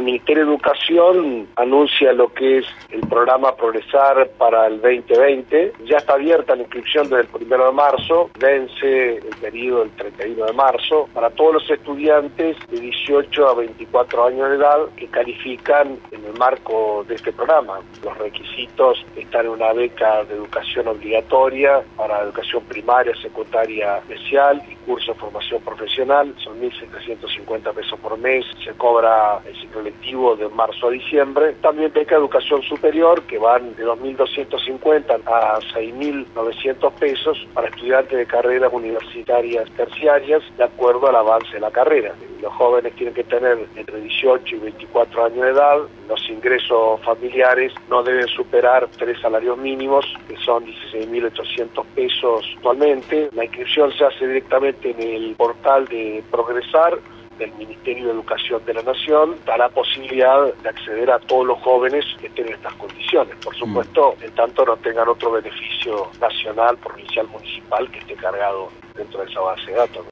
El Ministerio de Educación anuncia lo que es el programa Progresar para el 2020. Ya está abierta la inscripción desde el 1 de marzo, vence el periodo el 31 de marzo, para todos los estudiantes de 18 a 24 años de edad que califican en el marco de este programa. Los requisitos están en una beca de educación obligatoria para educación primaria, secundaria, especial y curso de formación profesional. Son 1.750 pesos por mes, se cobra el ciclo lectivo de marzo a diciembre. También beca de educación superior que van de 2.250 a 6.900 pesos para estudiantes de carreras universitarias terciarias de acuerdo al avance de la carrera. Los jóvenes tienen que tener entre 18 y 24 años de edad. Los ingresos familiares no deben superar 3 salarios mínimos, que son 16.800 pesos actualmente. La inscripción se hace directamente en el portal de Progresar del Ministerio de Educación de la Nación. Da la posibilidad de acceder a todos los jóvenes que estén en estas condiciones. Por supuesto, en tanto no tengan otro beneficio nacional, provincial, municipal que esté cargado dentro de esa base de datos.